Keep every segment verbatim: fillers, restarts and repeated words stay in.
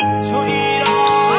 تو ایران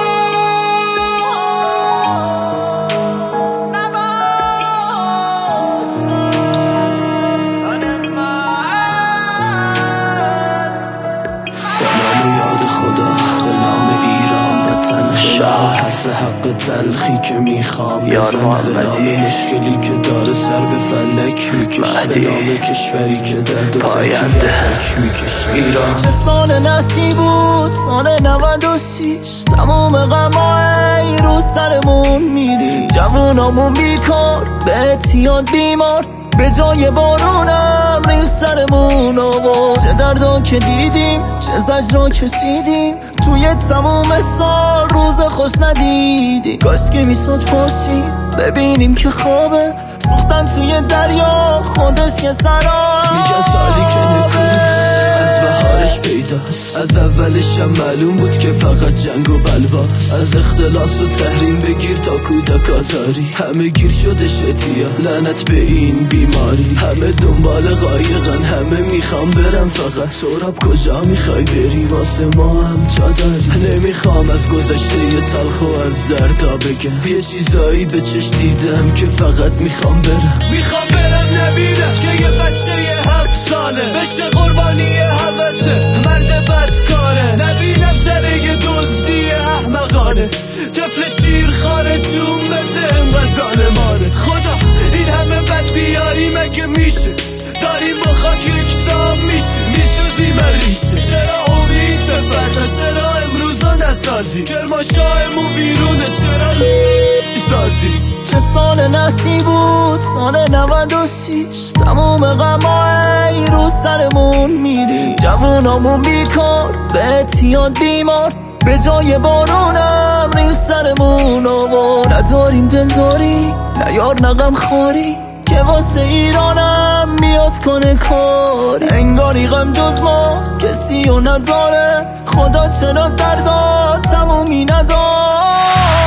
حرف حق تلخی که میخوام بزنه، به نام مشکلی که داره سر به فلک میکشه، به نام کشوری که درد و تکیه تک میکشه. ایران چه سال نسی بود، سال نود و شیش، تموم غمای رو سرمون میری، جوونامون بیکار به اعتیاد بیمار، به جای بارونم ریخ سرمون آورد. چه دردا که دیدیم، چه زجرا کشیدیم، توی تموم سال روز خوش ندیدیم. کاش که میشد فارسی ببینیم که خوابه، سوختن توی دریا خودش که سرابه. میگن سالی که نکوست از بهارش پیداست، از اولش هم معلوم بود که فقط جنگ و بلواست. از اختلاس و تحریم بگیر تا کودک آزاری، همه گیر شدش اعتیاد، لعنت به این بیماری. همه دنبال قایقن، همه میخوام برم، فقط سراب کجا میخوای بری، واسه ما هم جا داری. نمیخوام از گذشته ی تلخ و از دردا بگم، یه چیزایی به چش دیدم که فقط میخوام برم. میخوام برم نبینم که یه بچه یه هفت ساله بشه قربانی حوثه مرد بدکاره، نبینم سر یه دزدی احمقانه، طفل شیرخانه جون بده انقدر ظالمانه. خدا این همه بد بیاری مگه میشه، داریم با خاک یکسان میشه، میسوزی من ریشه. چرا امید به فردا، چرا امروزا نسازی، کرماشایمون بیرونه، چرا سازی. چه سال نسی بود، سال نود و شیش، تموم غمای رو سرمون میری، جوونامون بیکار به اعتیاد بیمار، به جای بارونم ریخ سرمون آورد. نداریم دلداری، نه یار نه غم خاری، که واسه ایرانم میاد کنه کاری. انگاری غم جز ما کسی رو نداره، خدا چرا دردا تمومی نداره.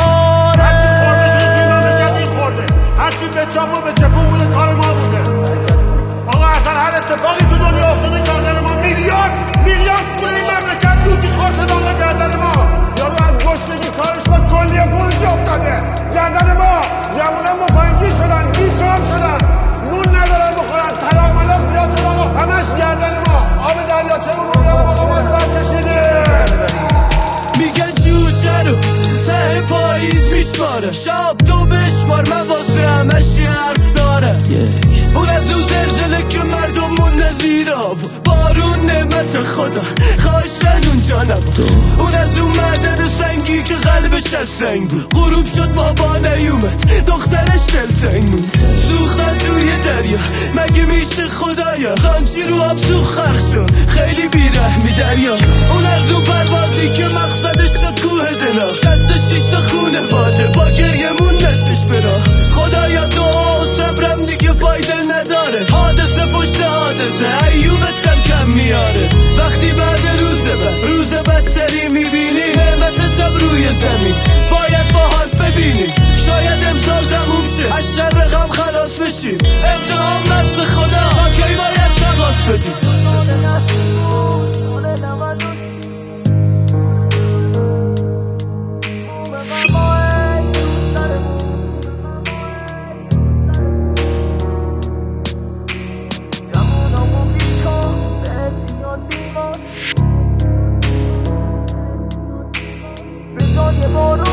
هرچی به چاپ و به چپون بوده کار ما بوده. آقا اصلا هر اتفاقی تو دنیا افتاده کردن ما، میلیارد میلیارد پول این مملکت لوتی خور شده آقا کردن ما. یارو از گشنگی کارش با کلیه فروش افتاده گردن ما. جوونا مفنگی شدن، بیکار شدن، نون ندارن بخورن، طلاق ملاق زیاد شد آقا، همش گردن ما. آب دریاچه اون رو آقا ما سر کشیدیم. میگن جوجه رو ته پاییز میشماره، شاب دو بشمار، من واسه همش یه حرف داره. اون از اون زلزله که مردمون نزیر آب، بارون نعمت خدا خواهشن اونجا نبود. اون از اون مردن سنگی که قلبش از سنگ بود، غروب شد بابا نیومد، دخترش دلتنگ بود. سوختن توی دریا مگه میشه خدایا، خانچی رو آب سوخ خرخ شد، خیلی بیرحمی دریا. اون از اون پروازی که مقصدش شد کوه دلا، شست و شیش تا خونه باده با گریمون نچش برا. خدایا دعا و صبرم دیگه فایده نداره، حادثه پشت حادثه ایوبتم کم میاره. وقتی بعد روز بعد روز بدتری میبینی، نعمتتم روی زمین باید باهات ببینی. شاید امسال تموم شه، از شر غم خلاص بشیم، امتحان دست خدا، تا کی باید تقاس بدیم. Your